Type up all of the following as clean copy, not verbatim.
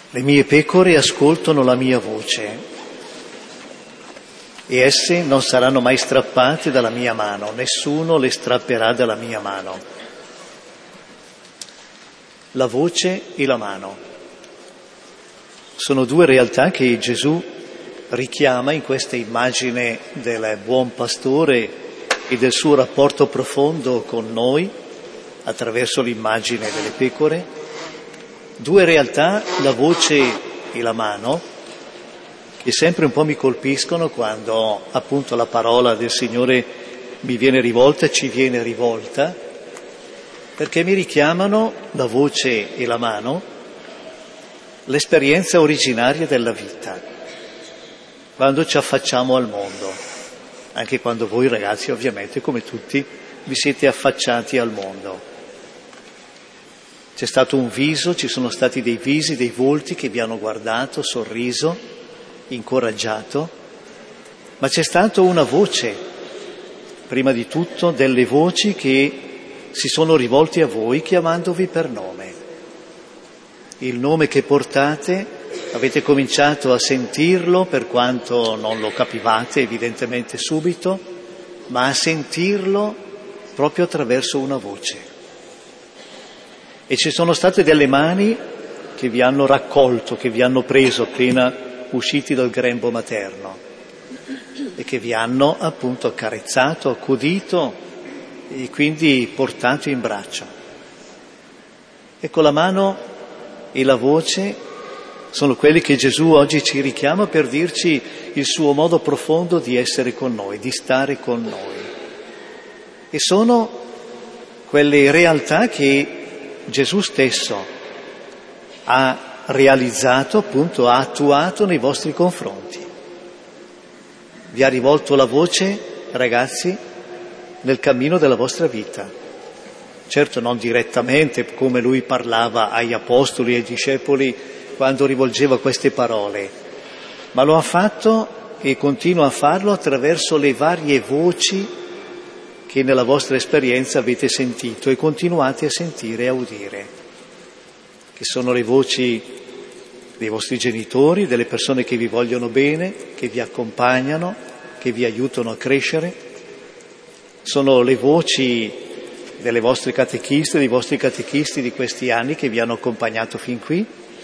Le mie pecore ascoltano la mia voce e esse non saranno mai strappate dalla mia mano, nessuno le strapperà dalla mia mano. La voce e la mano sono due realtà che Gesù richiama in questa immagine del buon pastore e del suo rapporto profondo con noi attraverso l'immagine delle pecore. Due realtà, la voce e la mano, che sempre un po' mi colpiscono quando appunto la parola del Signore mi viene rivolta, ci viene rivolta, perché mi richiamano la voce e la mano, l'esperienza originaria della vita, quando ci affacciamo al mondo, anche quando voi ragazzi ovviamente come tutti vi siete affacciati al mondo. C'è stato un viso, ci sono stati dei visi, dei volti che vi hanno guardato, sorriso, incoraggiato, ma c'è stata una voce, prima di tutto delle voci che si sono rivolte a voi chiamandovi per nome. Il nome che portate avete cominciato a sentirlo per quanto non lo capivate evidentemente subito, ma a sentirlo proprio attraverso una voce. E ci sono state delle mani che vi hanno raccolto, che vi hanno preso appena usciti dal grembo materno e che vi hanno appunto accarezzato, accudito e quindi portato in braccio. Ecco, la mano e la voce sono quelli che Gesù oggi ci richiama per dirci il suo modo profondo di essere con noi, di stare con noi. E sono quelle realtà che Gesù stesso ha realizzato, appunto, ha attuato nei vostri confronti. Vi ha rivolto la voce, ragazzi, nel cammino della vostra vita. Certo non direttamente come lui parlava agli apostoli e ai discepoli quando rivolgeva queste parole, ma lo ha fatto e continua a farlo attraverso le varie voci che nella vostra esperienza avete sentito e continuate a sentire e a udire, che sono le voci dei vostri genitori, delle persone che vi vogliono bene, che vi accompagnano, che vi aiutano a crescere, sono le voci delle vostre catechiste, dei vostri catechisti di questi anni che vi hanno accompagnato fin qui,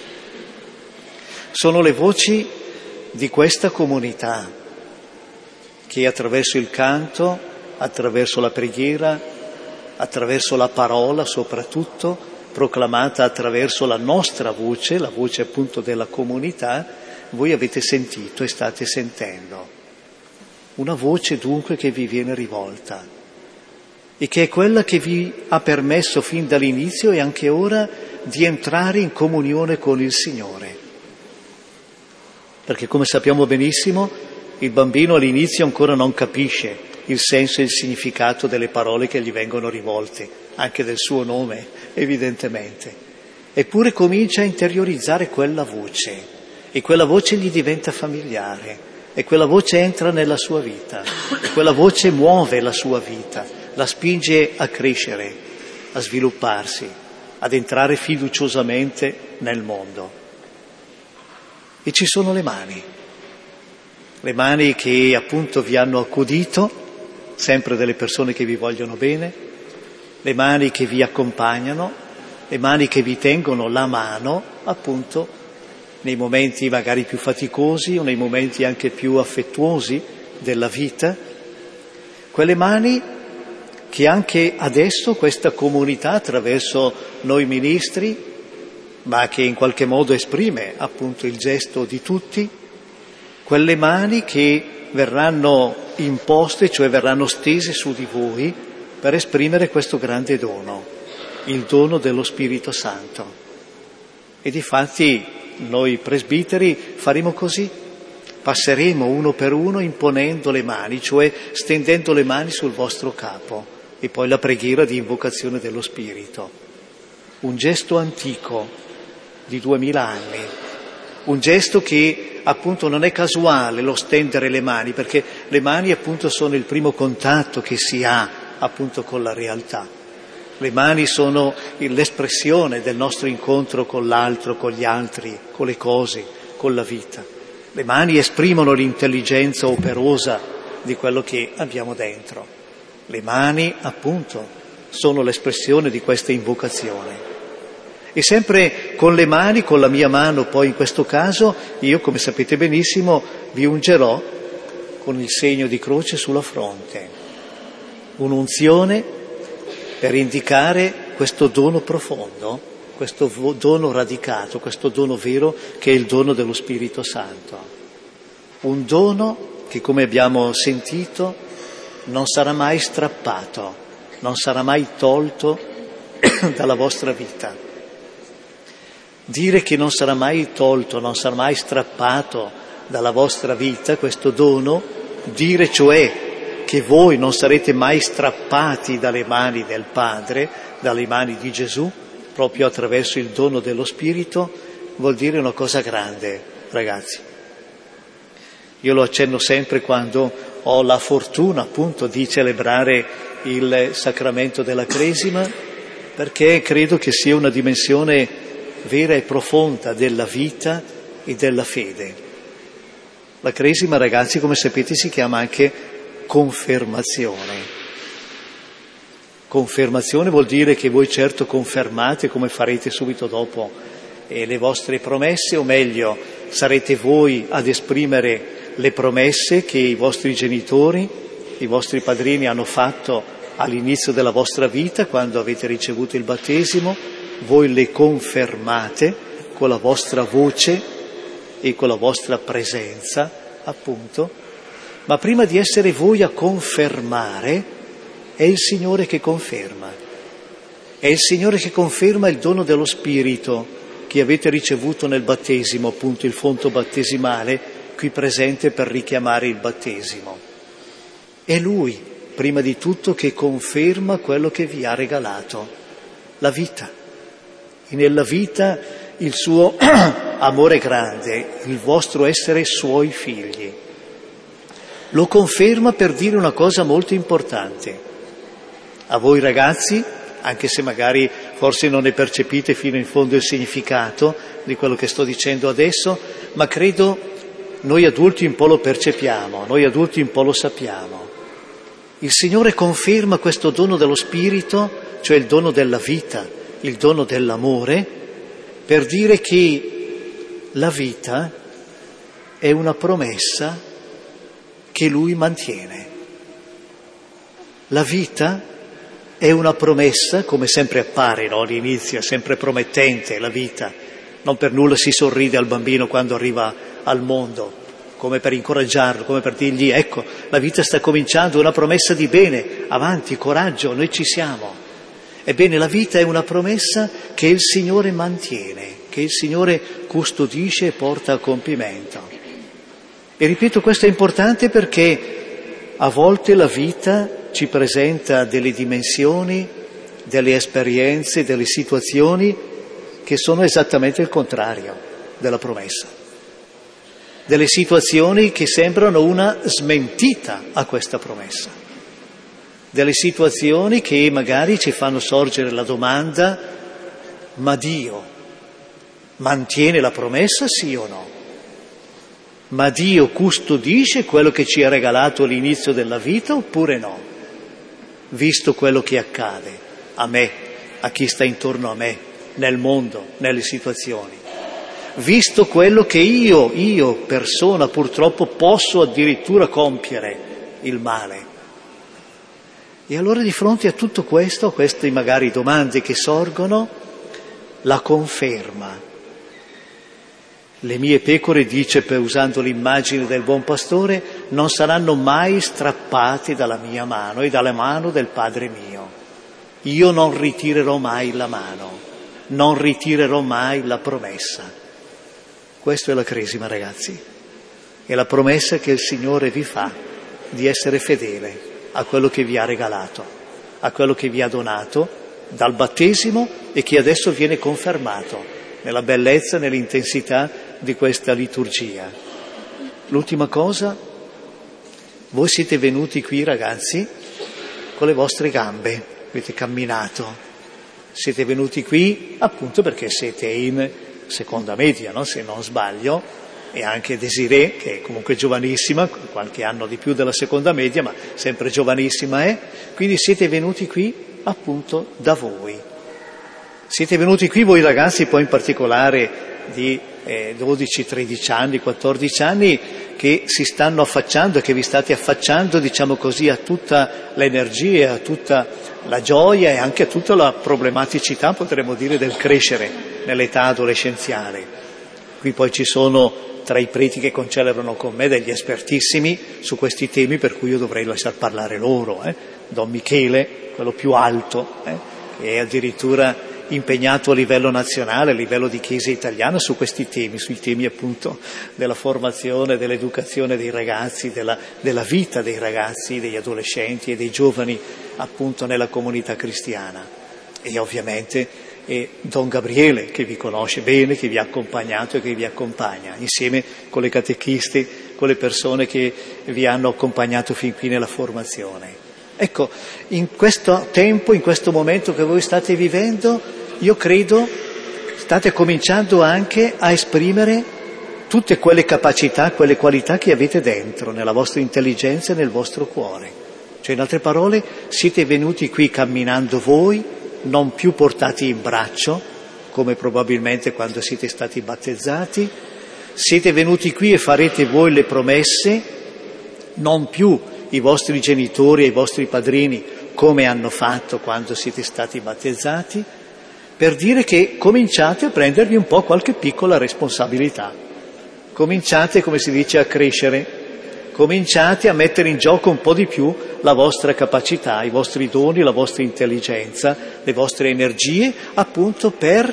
sono le voci di questa comunità che attraverso il canto, attraverso la preghiera, attraverso la parola soprattutto, proclamata attraverso la nostra voce, la voce appunto della comunità, voi avete sentito e state sentendo. Una voce dunque che vi viene rivolta e che è quella che vi ha permesso fin dall'inizio e anche ora di entrare in comunione con il Signore. Perché come sappiamo benissimo, il bambino all'inizio ancora non capisce il senso e il significato delle parole che gli vengono rivolte, anche del suo nome, evidentemente. Eppure comincia a interiorizzare quella voce e quella voce gli diventa familiare e quella voce entra nella sua vita, e quella voce muove la sua vita, la spinge a crescere, a svilupparsi, ad entrare fiduciosamente nel mondo. E ci sono le mani che appunto vi hanno accudito, sempre delle persone che vi vogliono bene, le mani che vi accompagnano, le mani che vi tengono la mano, appunto, nei momenti magari più faticosi o nei momenti anche più affettuosi della vita, quelle mani che anche adesso questa comunità, attraverso noi ministri, ma che in qualche modo esprime appunto il gesto di tutti, quelle mani che verranno imposte, cioè verranno stese su di voi per esprimere questo grande dono, il dono dello Spirito Santo. E difatti noi presbiteri faremo così, passeremo uno per uno imponendo le mani, cioè stendendo le mani sul vostro capo, e poi la preghiera di invocazione dello Spirito. Un gesto antico di 2000 anni, un gesto che appunto non è casuale lo stendere le mani, perché le mani appunto sono il primo contatto che si ha appunto con la realtà. Le mani sono l'espressione del nostro incontro con l'altro, con gli altri, con le cose, con la vita. Le mani esprimono l'intelligenza operosa di quello che abbiamo dentro. Le mani, appunto, sono l'espressione di questa invocazione. E sempre con le mani, con la mia mano, poi in questo caso, io, come sapete benissimo, vi ungerò con il segno di croce sulla fronte. Un'unzione per indicare questo dono profondo, questo dono radicato, questo dono vero che è il dono dello Spirito Santo. Un dono che, come abbiamo sentito, non sarà mai strappato, non sarà mai tolto dalla vostra vita. Dire che non sarà mai tolto, non sarà mai strappato dalla vostra vita questo dono, dire cioè che voi non sarete mai strappati dalle mani del Padre, dalle mani di Gesù, proprio attraverso il dono dello Spirito, vuol dire una cosa grande, ragazzi. Io lo accenno sempre quando ho la fortuna, appunto, di celebrare il sacramento della Cresima, perché credo che sia una dimensione vera e profonda della vita e della fede. La Cresima, ragazzi, come sapete, si chiama anche confermazione. Confermazione vuol dire che voi certo confermate, come farete subito dopo, le vostre promesse, o meglio, sarete voi ad esprimere le promesse che i vostri genitori, i vostri padrini hanno fatto all'inizio della vostra vita, quando avete ricevuto il battesimo. Voi le confermate con la vostra voce e con la vostra presenza, appunto. Ma prima di essere voi a confermare, è il Signore che conferma. È il Signore che conferma il dono dello Spirito che avete ricevuto nel battesimo, appunto il fonto battesimale, qui presente per richiamare il battesimo. È Lui, prima di tutto, che conferma quello che vi ha regalato, la vita. E nella vita il suo amore grande, il vostro essere suoi figli. Lo conferma per dire una cosa molto importante. A voi ragazzi, anche se magari forse non ne percepite fino in fondo il significato di quello che sto dicendo adesso, ma credo noi adulti un po' lo percepiamo, noi adulti un po' lo sappiamo. Il Signore conferma questo dono dello Spirito, cioè il dono della vita, il dono dell'amore, per dire che la vita è una promessa che Lui mantiene. La vita è una promessa, come sempre appare, no? All'inizio è sempre promettente la vita. Non per nulla si sorride al bambino quando arriva al mondo, come per incoraggiarlo, come per dirgli: ecco, la vita sta cominciando, è una promessa di bene, avanti, coraggio, noi ci siamo. Ebbene, la vita è una promessa che il Signore mantiene, che il Signore custodisce e porta a compimento. E ripeto, questo è importante perché a volte la vita ci presenta delle dimensioni, delle esperienze, delle situazioni che sono esattamente il contrario della promessa. Delle situazioni che sembrano una smentita a questa promessa. Delle situazioni che magari ci fanno sorgere la domanda: ma Dio mantiene la promessa, sì o no? Ma Dio custodisce quello che ci ha regalato all'inizio della vita oppure no? Visto quello che accade a me, a chi sta intorno a me, nel mondo, nelle situazioni. Visto quello che io persona purtroppo posso addirittura compiere, il male. E allora di fronte a tutto questo, a queste magari domande che sorgono, la conferma. Le mie pecore, dice, usando l'immagine del buon pastore, non saranno mai strappate dalla mia mano e dalla mano del Padre mio. Io non ritirerò mai la mano, non ritirerò mai la promessa. Questa è la Cresima, ragazzi. È la promessa che il Signore vi fa di essere fedele a quello che vi ha regalato, a quello che vi ha donato dal battesimo e che adesso viene confermato nella bellezza, nell'intensità di questa liturgia. L'ultima cosa, voi siete venuti qui, ragazzi, con le vostre gambe, avete camminato, Siete venuti qui appunto perché siete in seconda media, no? Se non sbaglio, e anche Desirée, che è comunque giovanissima, qualche anno di più della seconda media, ma sempre giovanissima è, quindi siete venuti qui appunto da voi. Siete venuti qui voi ragazzi, poi in particolare di 12, 13 anni, 14 anni, che si stanno affacciando, che vi state affacciando, diciamo così, a tutta l'energia, a tutta la gioia e anche a tutta la problematicità, potremmo dire, del crescere nell'età adolescenziale. Qui poi ci sono tra i preti che concelebrano con me degli espertissimi su questi temi, per cui io dovrei lasciar parlare loro. Don Michele, quello più alto, che è addirittura impegnato a livello nazionale, a livello di Chiesa italiana su questi temi, sui temi appunto della formazione, dell'educazione dei ragazzi, della vita dei ragazzi, degli adolescenti e dei giovani appunto nella comunità cristiana. E ovviamente Don Gabriele, che vi conosce bene, che vi ha accompagnato e che vi accompagna, insieme con le catechiste, con le persone che vi hanno accompagnato fin qui nella formazione. Ecco, in questo tempo, in questo momento che voi state vivendo, io credo state cominciando anche a esprimere tutte quelle capacità, quelle qualità che avete dentro, nella vostra intelligenza e nel vostro cuore. Cioè, in altre parole, siete venuti qui camminando voi, non più portati in braccio, come probabilmente quando siete stati battezzati. Siete venuti qui e farete voi le promesse, non più i vostri genitori e i vostri padrini come hanno fatto quando siete stati battezzati, per dire che cominciate a prendervi un po' qualche piccola responsabilità. Cominciate, come si dice, a crescere, cominciate a mettere in gioco un po' di più la vostra capacità, i vostri doni, la vostra intelligenza, le vostre energie, appunto per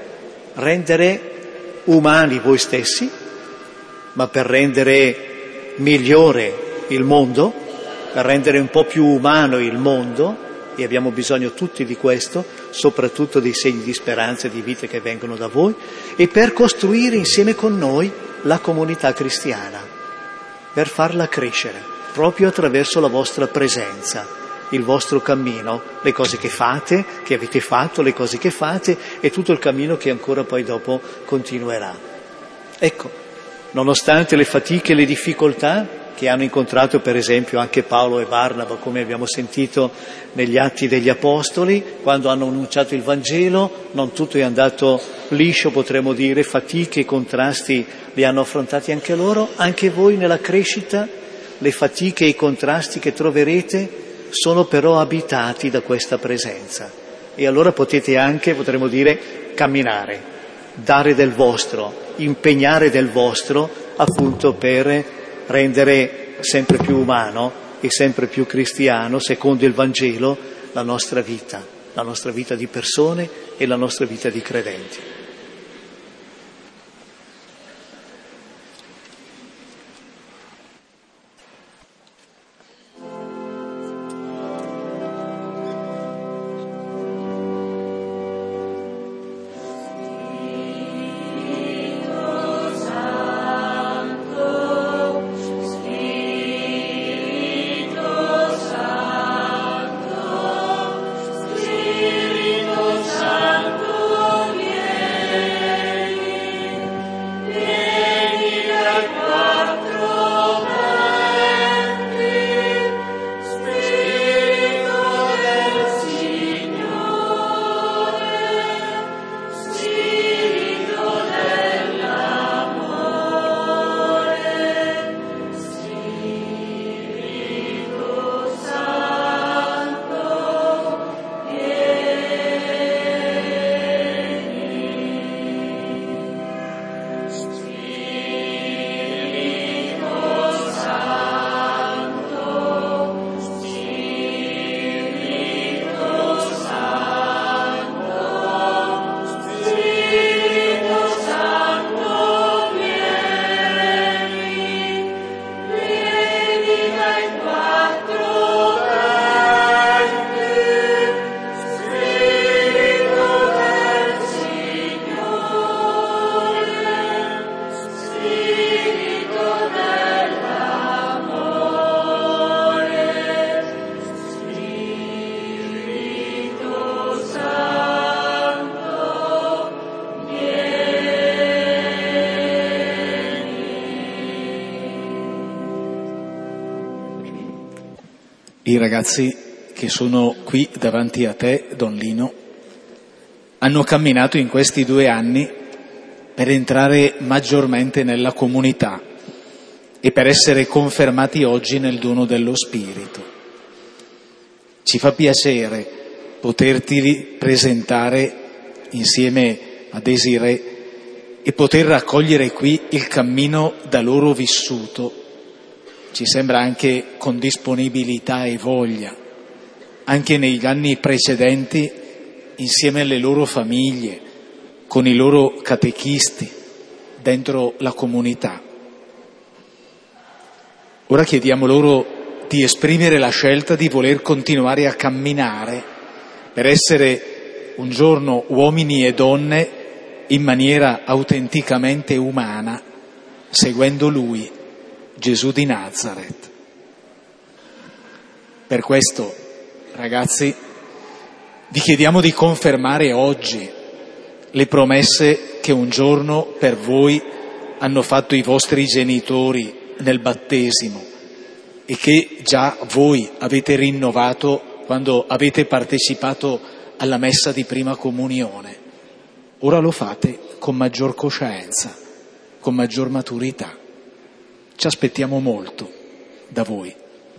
rendere umani voi stessi, ma per rendere migliore il mondo, per rendere un po' più umano il mondo, e abbiamo bisogno tutti di questo, soprattutto dei segni di speranza e di vita che vengono da voi, e per costruire insieme con noi la comunità cristiana, per farla crescere, proprio attraverso la vostra presenza, il vostro cammino, le cose che fate, che avete fatto, le cose che fate e tutto il cammino che ancora poi dopo continuerà. Ecco, nonostante le fatiche e le difficoltà che hanno incontrato per esempio anche Paolo e Barnaba, come abbiamo sentito negli Atti degli Apostoli, quando hanno annunciato il Vangelo, non tutto è andato liscio, potremmo dire, fatiche e contrasti li hanno affrontati anche loro, anche voi nella crescita, le fatiche e i contrasti che troverete sono però abitati da questa presenza. E allora potete anche, potremmo dire, camminare, dare del vostro, impegnare del vostro, appunto per rendere sempre più umano e sempre più cristiano, secondo il Vangelo, la nostra vita di persone e la nostra vita di credenti. Santo, I ragazzi che sono qui davanti a te, Don Lino, hanno camminato in questi 2 anni per entrare maggiormente nella comunità e per essere confermati oggi nel dono dello Spirito. Ci fa piacere poterti presentare insieme a Desirée e poter raccogliere qui il cammino da loro vissuto. Ci sembra anche con disponibilità e voglia, anche negli anni precedenti, insieme alle loro famiglie, con i loro catechisti, dentro la comunità. Ora chiediamo loro di esprimere la scelta di voler continuare a camminare per essere un giorno uomini e donne in maniera autenticamente umana, seguendo Lui, Gesù di Nazareth. Per questo, ragazzi, vi chiediamo di confermare oggi le promesse che un giorno per voi hanno fatto i vostri genitori nel battesimo e che già voi avete rinnovato quando avete partecipato alla messa di prima comunione. Ora lo fate con maggior coscienza, con maggior maturità. Ci aspettiamo molto da voi.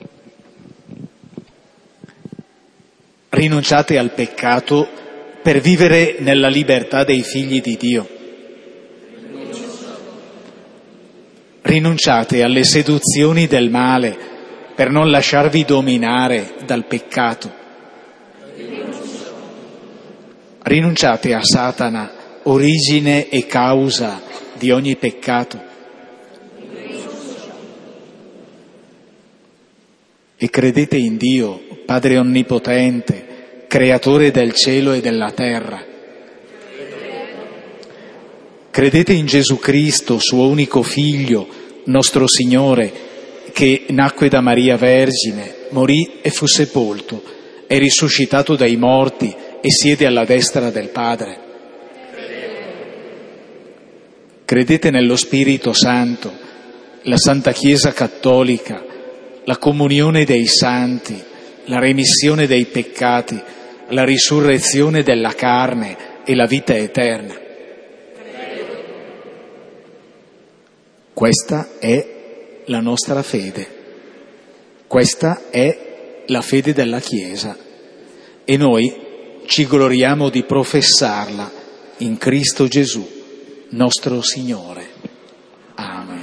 Rinunciate al peccato per vivere nella libertà dei figli di Dio. Rinunciate alle seduzioni del male per non lasciarvi dominare dal peccato. Rinunciate a Satana, origine e causa di ogni peccato. E credete in Dio, Padre Onnipotente, Creatore del cielo e della terra. Credete in Gesù Cristo, suo unico Figlio, nostro Signore, che nacque da Maria Vergine, morì e fu sepolto, è risuscitato dai morti e siede alla destra del Padre. Credete nello Spirito Santo, la Santa Chiesa Cattolica, la comunione dei santi, la remissione dei peccati, la risurrezione della carne e la vita eterna. Questa è la nostra fede. Questa è la fede della Chiesa. E noi ci gloriamo di professarla in Cristo Gesù, nostro Signore. Amen.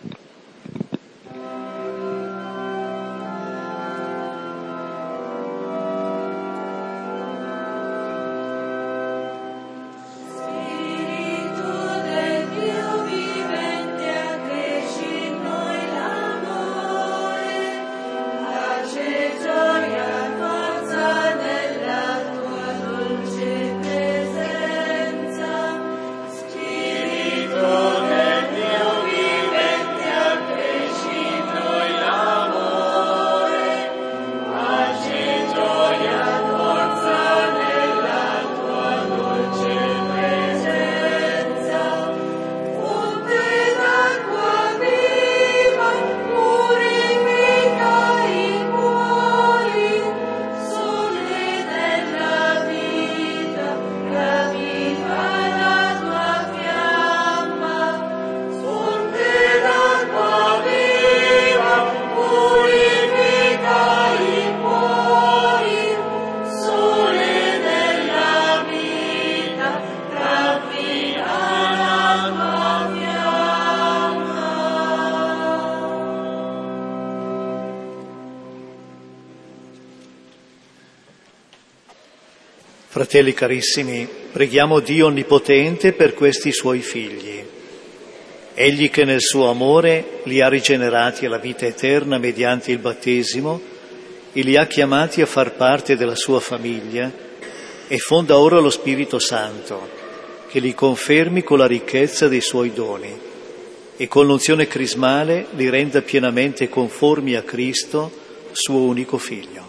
Fratelli carissimi, preghiamo Dio Onnipotente per questi Suoi figli. Egli che nel suo amore li ha rigenerati alla vita eterna mediante il battesimo e li ha chiamati a far parte della sua famiglia e fonda ora lo Spirito Santo, che li confermi con la ricchezza dei Suoi doni e con l'unzione crismale li renda pienamente conformi a Cristo, suo unico Figlio.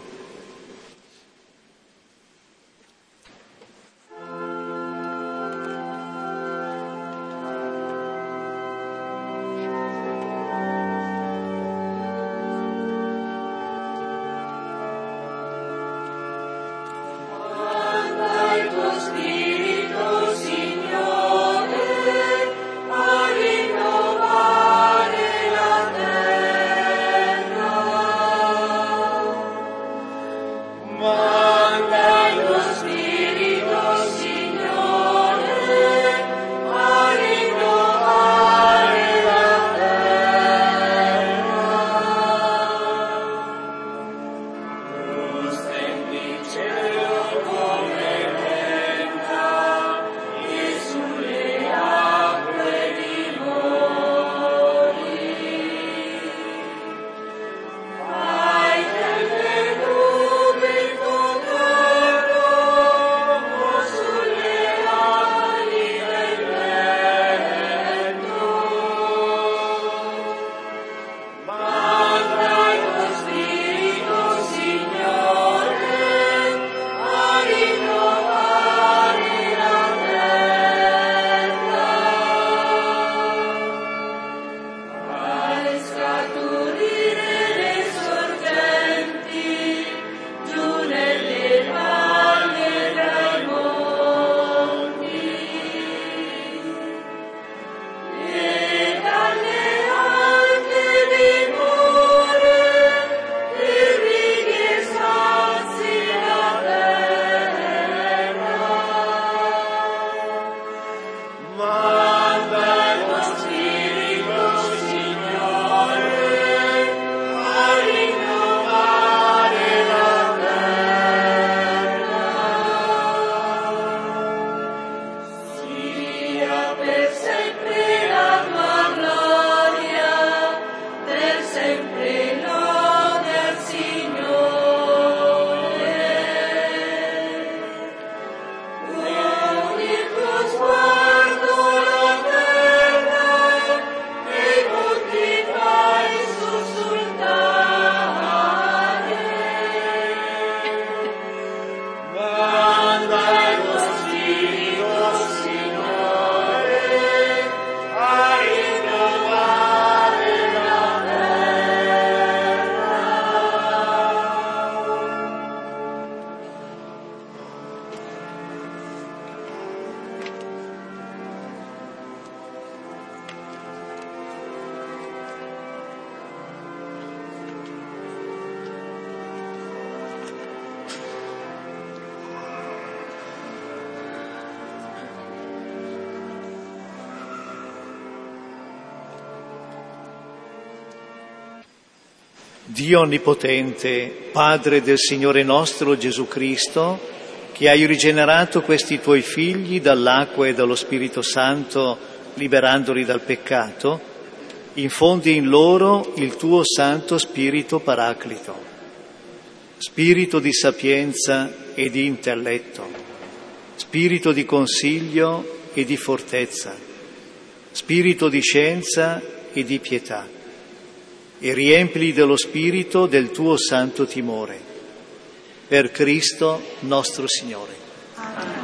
Dio Onnipotente, Padre del Signore nostro Gesù Cristo, che hai rigenerato questi tuoi figli dall'acqua e dallo Spirito Santo, liberandoli dal peccato, infondi in loro il tuo Santo Spirito Paraclito, spirito di sapienza e di intelletto, spirito di consiglio e di fortezza, spirito di scienza e di pietà, e riempili dello spirito del tuo santo timore. Per Cristo nostro Signore. Amen.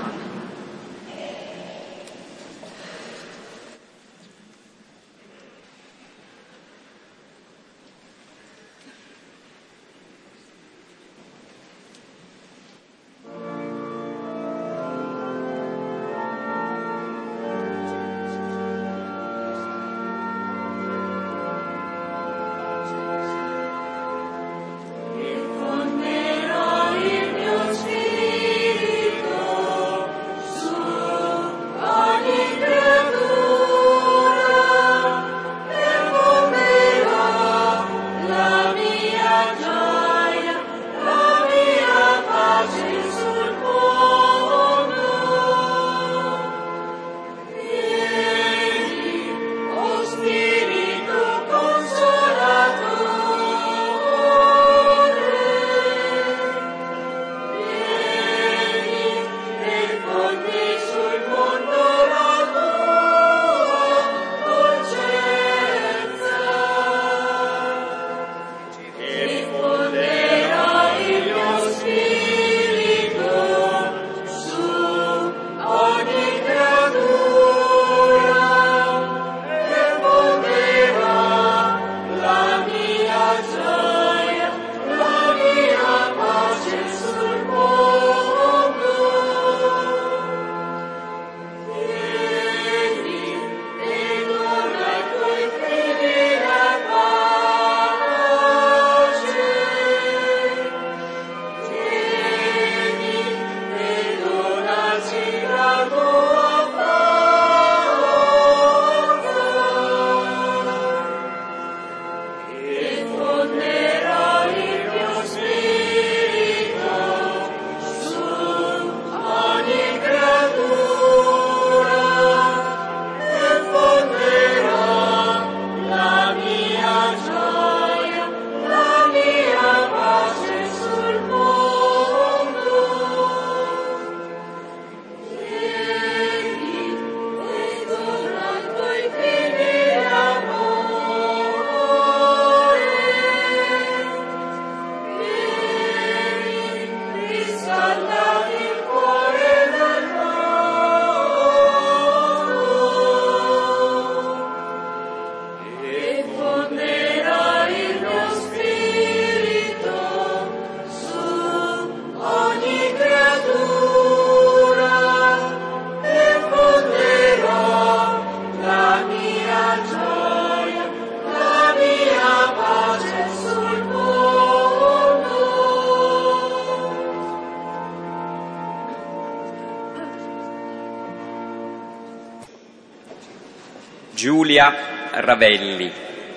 Giulia Ravelli,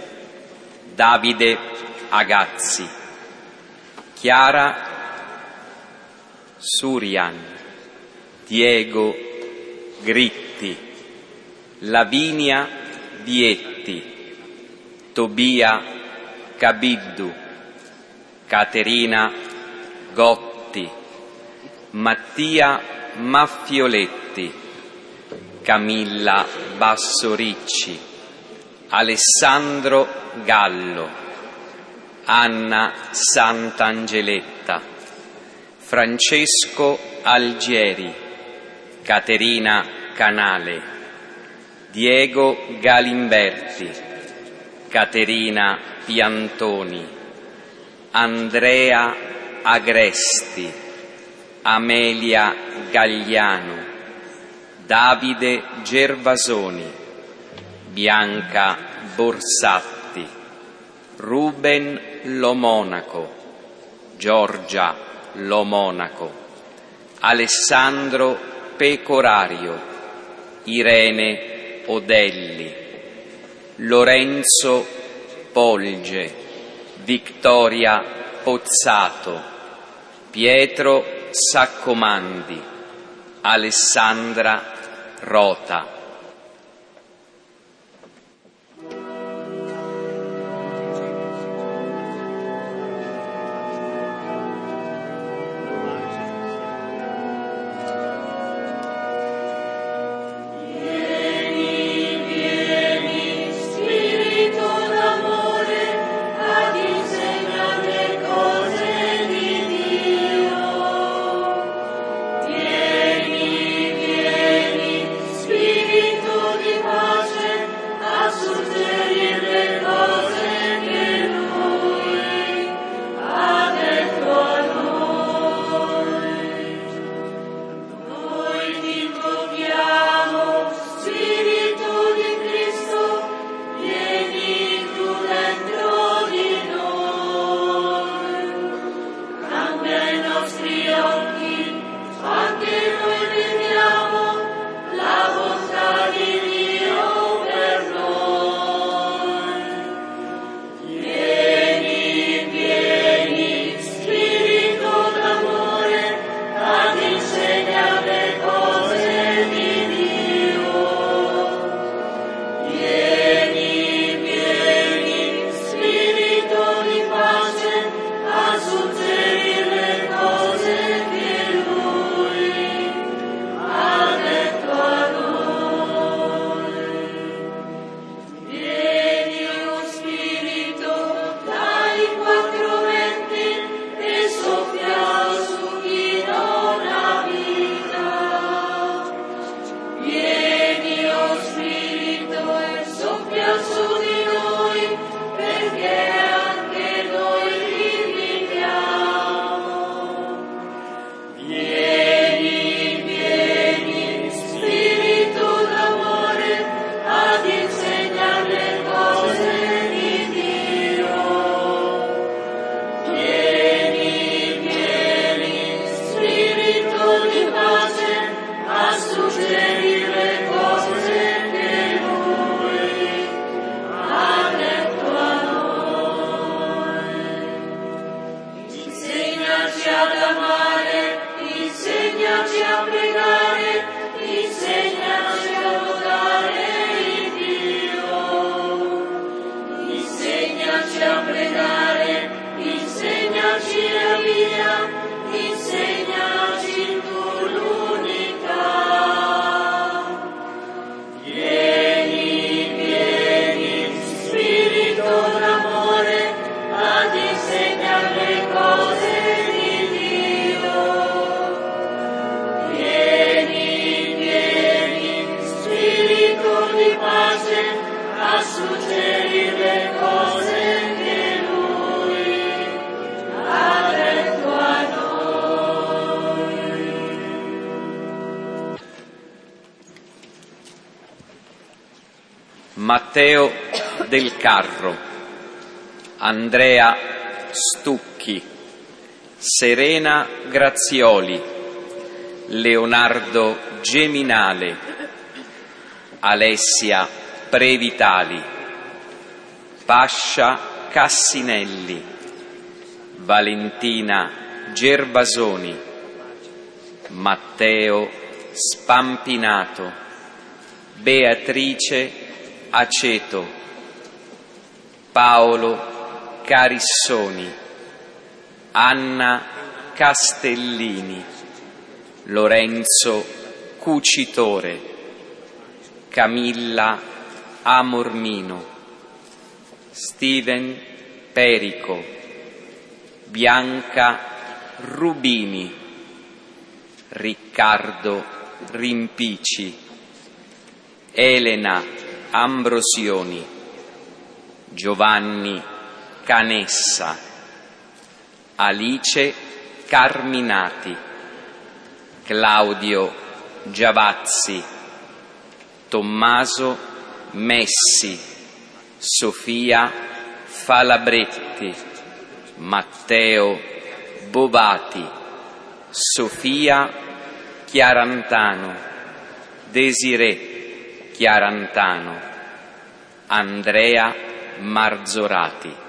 Davide Agazzi, Chiara Surian, Diego Gritti, Lavinia Vietti, Tobia Cabiddu, Caterina Gotti, Mattia Maffioletti, Camilla Bassoricci, Alessandro Gallo, Anna Sant'Angeletta, Francesco Algieri, Caterina Canale, Diego Galimberti, Caterina Piantoni, Andrea Agresti, Amelia Gagliano, Davide Gervasoni, Bianca Borsatti, Ruben Lomonaco, Giorgia Lomonaco, Alessandro Pecorario, Irene Odelli, Lorenzo Polge, Vittoria Pozzato, Pietro Saccomandi, Alessandra Rota. Matteo Del Carro, Andrea Stucchi, Serena Grazioli, Leonardo Geminale, Alessia Previtali, Pascia Cassinelli, Valentina Gervasoni, Matteo Spampinato, Beatrice Aceto, Paolo Carissoni, Anna Castellini, Lorenzo Cucitore, Camilla Amormino, Steven Perico, Bianca Rubini, Riccardo Rimpici, Elena Ambrosioni, Giovanni Canessa, Alice Carminati, Claudio Giavazzi, Tommaso Messi, Sofia Falabretti, Matteo Bovati, Sofia Chiarantano, Desiré Chiarantano, Andrea Marzorati.